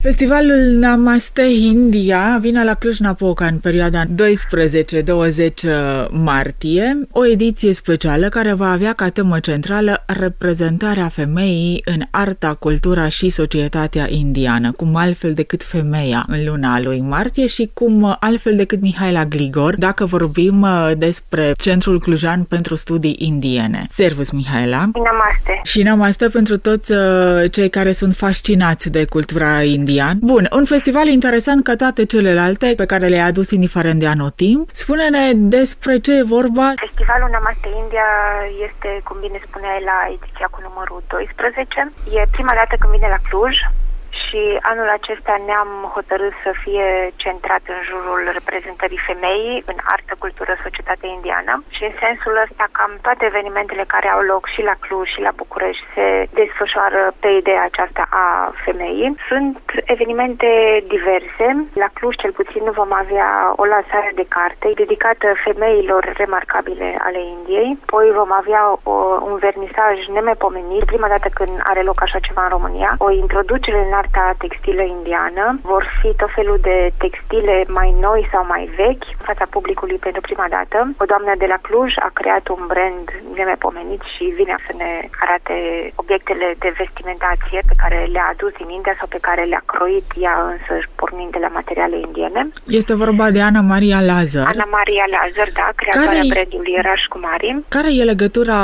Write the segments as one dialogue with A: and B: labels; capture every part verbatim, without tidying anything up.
A: Festivalul Namaste India vine la Cluj-Napoca în perioada doisprezece douăzeci martie, o ediție specială care va avea ca temă centrală reprezentarea femeii în arta, cultura și societatea indiană, cum altfel decât femeia în luna lui martie și cum altfel decât Mihaela Gligor, dacă vorbim despre Centrul Clujan pentru Studii Indiene. Servus, Mihaela!
B: Namaste!
A: Și namaste pentru toți cei care sunt fascinați de cultura indiană. Bun, un festival interesant ca toate celelalte pe care le-ai adus indiferent de anotimp. Spune-ne despre ce e vorba.
B: Festivalul Namaste India este, cum bine spuneai, la ediția cu numărul doisprezece. E prima dată când vine la Cluj și anul acesta ne-am hotărât să fie centrat în jurul reprezentării femeii în artă, cultură, societate indiană și în sensul ăsta cam toate evenimentele care au loc și la Cluj și la București se desfășoară pe ideea aceasta a femeii. Sunt evenimente diverse. La Cluj cel puțin vom avea o lansare de carte dedicată femeilor remarcabile ale Indiei. Apoi vom avea o, un vernisaj nemaipomenit, prima dată când are loc așa ceva în România, o introducere în arta textilă indiană. Vor fi tot felul de textile mai noi sau mai vechi în fața publicului pentru prima dată. O doamnă de la Cluj a creat un brand nemaipomenit și vine să ne arate obiectele de vestimentație pe care le-a adus din India sau pe care le-a croit ea însăși pornind de la materiale indiene.
A: Este vorba de Ana Maria Lazar.
B: Ana Maria Lazar, da, creatoarea brandului Rajkumari.
A: Care e legătura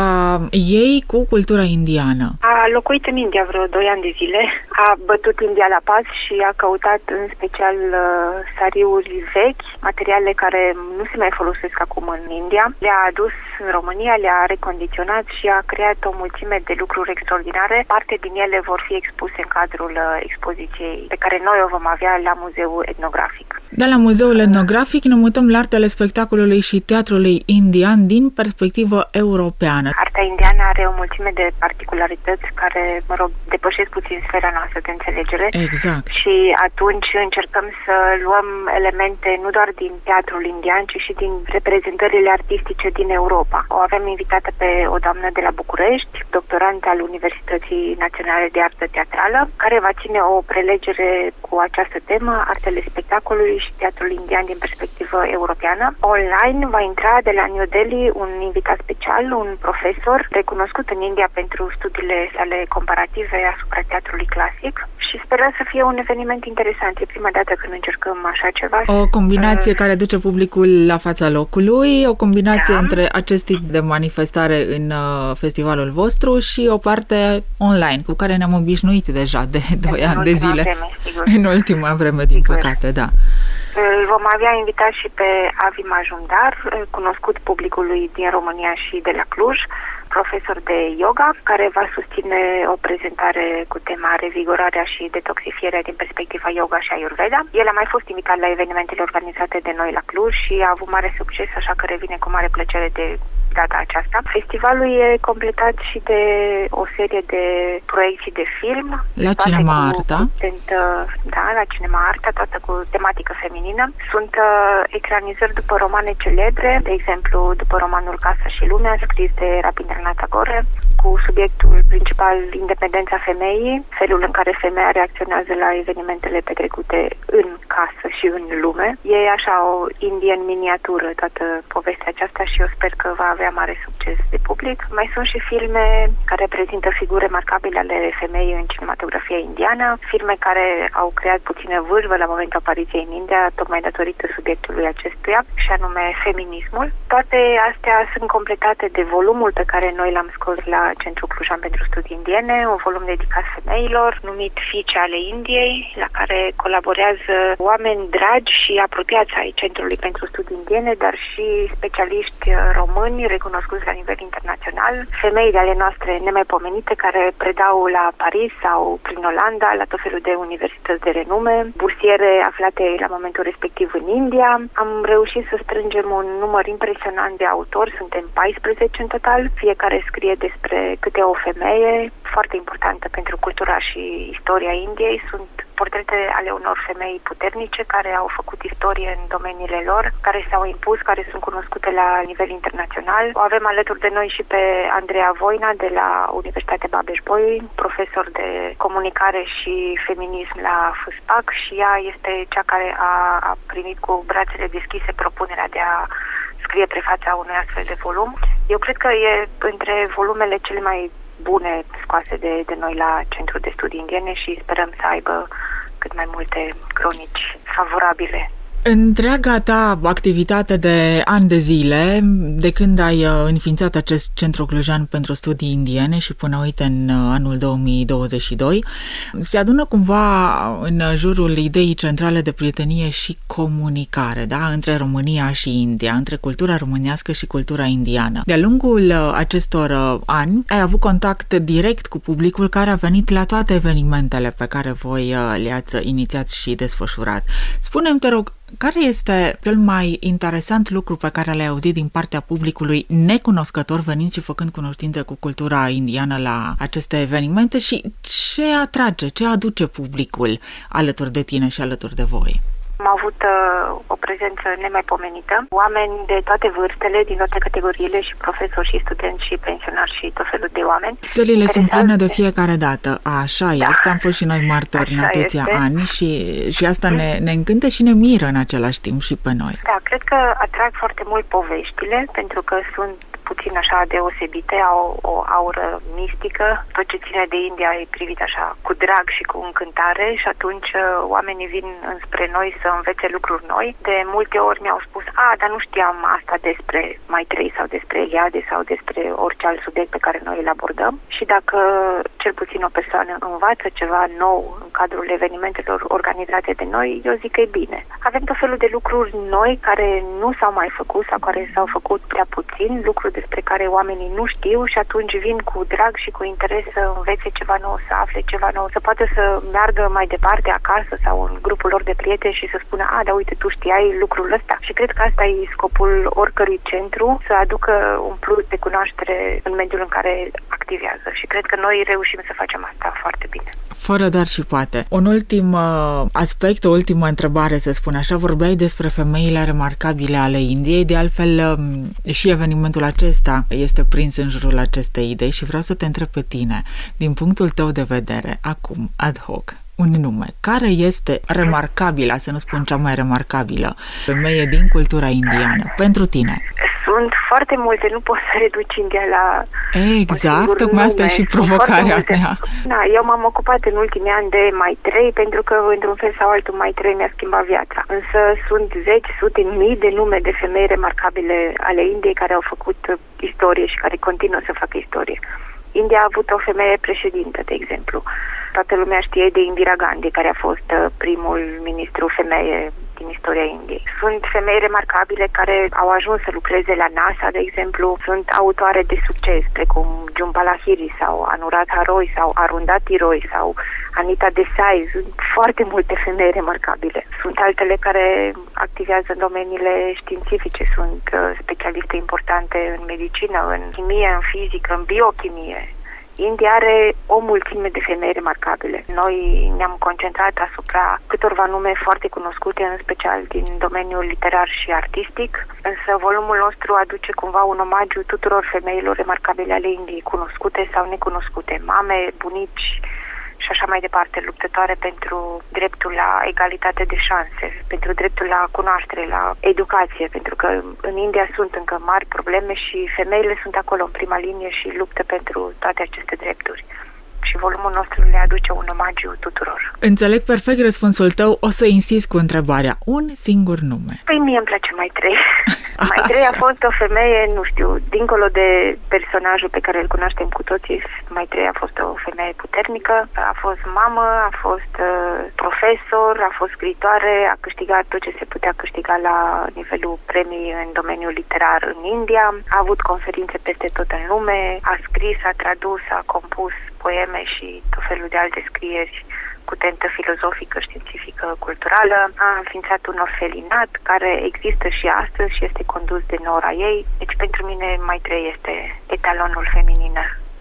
A: ei cu cultura indiană?
B: A locuit în India vreo doi ani de zile, a bătut India la pas și a căutat în special uh, sariuri vechi, materiale care nu se mai folosesc acum în India. Le-a adus în România, le-a recondiționat și a creat o mulțime de lucruri extraordinare. Parte din ele vor fi expuse în cadrul uh, expoziției pe care noi o vom avea la Muzeul Etnografic.
A: De la Muzeul Etnografic ne mutăm la artele spectacolului și teatrului indian din perspectivă europeană.
B: Arta indiană are o mulțime de particularități care, mă rog, depășesc puțin sfera noastră de înțelegere.
A: Exact.
B: Și atunci încercăm să luăm elemente nu doar din teatrul indian, ci și din reprezentările artistice din Europa. O avem invitată pe o doamnă de la București, doctorant al Universității Naționale de Artă Teatrală, care va ține o prelegere cu această temă, artele spectacolului și teatrul indian din perspectivă europeană. Online va intra de la New Delhi un invitat special, un profesor recunoscut în India pentru studiile sale comparative asupra teatrului clasic și sperăm să fie un eveniment interesant. E prima dată când încercăm așa ceva.
A: O combinație uh, care duce publicul la fața locului, o combinație da. între acest tip de manifestare în uh, festivalul vostru și o parte online, cu care ne-am obișnuit deja de doi ani de zile.
B: Vreme, sigur.
A: În ultima vreme, din sigur. păcate, da.
B: Îl vom avea invitat și pe Avi Majumdar, cunoscut publicului din România și de la Cluj, profesor de yoga, care va susține o prezentare cu tema revigorarea și detoxifierea din perspectiva yoga și ayurveda. El a mai fost invitat la evenimentele organizate de noi la Cluj și a avut mare succes, așa că revine cu mare plăcere de data aceasta. Festivalul e completat și de o serie de proiecții de film.
A: La Cinema Arta.
B: Sunt, da, la Cinema Arta, toată cu tematică feminină. Sunt uh, ecranizări după romane celebre, de exemplu, după romanul Casa și Lumea, scris de Rabindranath Tagore, cu subiectul principal independența femeii, felul în care femeia reacționează la evenimentele petrecute în casă și în lume. E așa o Indie în miniatură toată povestea aceasta și eu sper că va avea mare succes de public. Mai sunt și filme care prezintă figuri remarcabile ale femeii în cinematografia indiană, filme care au creat puțină vârvă la momentul apariției în India, tocmai datorită subiectului acestuia, și anume feminismul. Toate astea sunt completate de volumul pe care noi l-am scos la Centrul Clujan pentru Studii Indiene, un volum dedicat femeilor, numit Fiice ale Indiei, la care colaborează oameni dragi și apropiați ai Centrului pentru Studii Indiene, dar și specialiști români recunoscuți la nivel internațional, femei de ale noastre nemaipomenite care predau la Paris sau prin Olanda, la tot felul de universități de renume, bursiere aflate la momentul respectiv în India. Am reușit să strângem un număr impresionant de autori, suntem paisprezece în total, fiecare scrie despre câte o femeie, foarte importantă pentru cultura și istoria Indiei. Sunt portrete ale unor femei puternice care au făcut istorie în domeniile lor, care s-au impus, care sunt cunoscute la nivel internațional. O avem alături de noi și pe Andreea Voina de la Universitatea Babeș-Bolyai, profesor de comunicare și feminism la F S P A C, și ea este cea care a, a primit cu brațele deschise propunerea de a scrie prefața unui astfel de volum. Eu cred că e între volumele cele mai bune scoase de, de noi la Centrul de Studii Indiene și sperăm să aibă cât mai multe cronici favorabile.
A: Întreaga ta activitate de ani de zile, de când ai înființat acest Centru Clujan pentru Studii Indiene și până, uite, în anul două mii douăzeci și doi, se adună cumva în jurul ideii centrale de prietenie și comunicare, da? Între România și India, între cultura românească și cultura indiană. De-a lungul acestor ani, ai avut contact direct cu publicul care a venit la toate evenimentele pe care voi le-ați inițiat și desfășurat. Spune-mi, te rog, care este cel mai interesant lucru pe care l-ai auzit din partea publicului necunoscător venind și făcând cunoștință cu cultura indiană la aceste evenimente și ce atrage, ce aduce publicul alături de tine și alături de voi?
B: Am avut uh, o prezență nemaipomenită, oameni de toate vârstele, din toate categoriile, și profesori și studenți și pensionari și tot felul de oameni.
A: Sălile sunt pline de fiecare dată, așa da. Este, am fost și noi martori în atâția este. ani și, și asta ne, ne încântă și ne miră în același timp și pe noi.
B: Da, cred că atrag foarte mult poveștile, pentru că sunt puțin așa deosebite, au o aură mistică. Tot ce ține de India e privit așa cu drag și cu încântare și atunci oamenii vin înspre noi să învețe lucruri noi. De multe ori mi-au spus, a, dar nu știam asta despre Maitrei sau despre Eliade sau despre orice alt subiect pe care noi îl abordăm, și dacă cel puțin o persoană învață ceva nou în cadrul evenimentelor organizate de noi, eu zic că e bine. Avem tot felul de lucruri noi care nu s-au mai făcut sau care s-au făcut prea puțin, lucruri despre care oamenii nu știu și atunci vin cu drag și cu interes să învețe ceva nou, să afle ceva nou, să poată să meargă mai departe acasă sau în grupul lor de prieteni și să spună, a, dar uite, tu știai lucrul ăsta. Și cred că asta e scopul oricărui centru, să aducă un plus de cunoaștere în mediul în care activează. Și cred că noi reușim să facem asta foarte bine.
A: Fără dar și poate. Un ultim uh, aspect, o ultimă întrebare, să spun așa, vorbeai despre femeile remarcabile ale Indiei, de altfel uh, și evenimentul acesta este prins în jurul acestei idei și vreau să te întreb pe tine, din punctul tău de vedere, acum, ad hoc, un nume. Care este remarcabilă, să nu spun cea mai remarcabilă, femeie din cultura indiană, pentru tine?
B: Sunt foarte multe, nu poți să reduci India la
A: exact, tocmai asta e și provocarea mea.
B: Da, eu m-am ocupat în ultimii ani de Maitrei, pentru că, într-un fel sau altul, Maitrei mi-a schimbat viața. Însă sunt zeci, sute, mii de nume de femei remarcabile ale Indiei care au făcut istorie și care continuă să facă istorie. India a avut o femeie președintă, de exemplu. Toată lumea știe de Indira Gandhi, care a fost primul ministru femeie din istoria Indiei. Sunt femei remarcabile care au ajuns să lucreze la NASA, de exemplu. Sunt autoare de succes, precum Jhumpa Lahiri sau Anuradha Roy sau Arundhati Roy sau Anita Desai. Sunt foarte multe femei remarcabile. Sunt altele care activează în domeniile științifice. Sunt specialiste importante în medicină, în chimie, în fizică, în biochimie. India are o mulțime de femei remarcabile. Noi ne-am concentrat asupra câtorva nume foarte cunoscute, în special din domeniul literar și artistic, însă volumul nostru aduce cumva un omagiu tuturor femeilor remarcabile ale Indiei, cunoscute sau necunoscute, mame, bunici și așa mai departe, luptătoare pentru dreptul la egalitate de șanse, pentru dreptul la cunoaștere, la educație, pentru că în India sunt încă mari probleme și femeile sunt acolo în prima linie și luptă pentru toate aceste drepturi. Și volumul nostru le aduce un omagiu tuturor.
A: Înțeleg perfect răspunsul tău, o să insist cu întrebarea. Un singur nume.
B: Păi mie îmi place Maitrei. Maitrei a fost o femeie, nu știu, dincolo de personajul pe care îl cunoaștem cu toții, Maitrei a fost o femeie puternică, a fost mamă, a fost uh, profesor, a fost scriitoare, a câștigat tot ce se putea câștiga la nivelul premii în domeniul literar în India, a avut conferințe peste tot în lume, a scris, a tradus, a compus poeme și tot felul de alte scrieri cu tentă filozofică, științifică, culturală. A înființat un orfelinat care există și astăzi și este condus de nora ei. Deci pentru mine Maitrei este etalonul feminină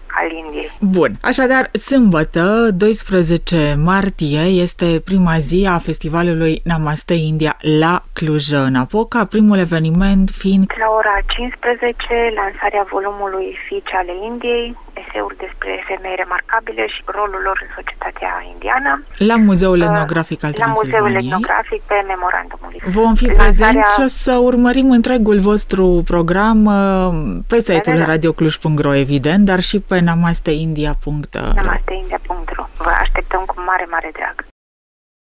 B: al Indiei.
A: Bun. Așadar, sâmbătă, doisprezece martie, este prima zi a festivalului Namaste India la Cluj-Napoca, primul eveniment fiind
B: la ora cincisprezece, lansarea volumului Fiice ale Indiei, eseuri despre femei remarcabile și rolul lor în societatea indiană.
A: La Muzeul Etnografic al
B: La
A: Transilvaniei.
B: Muzeul Etnografic pe memorandumul.
A: Vom fi
B: Lansarea...
A: prezenți și o să urmărim întregul vostru program pe site-ul
B: da, da. radio
A: cluj punct ro, evident, dar și pe namasteindia punct ro.
B: namasteindia punct ro. Vă așteptăm cu mare, mare drag.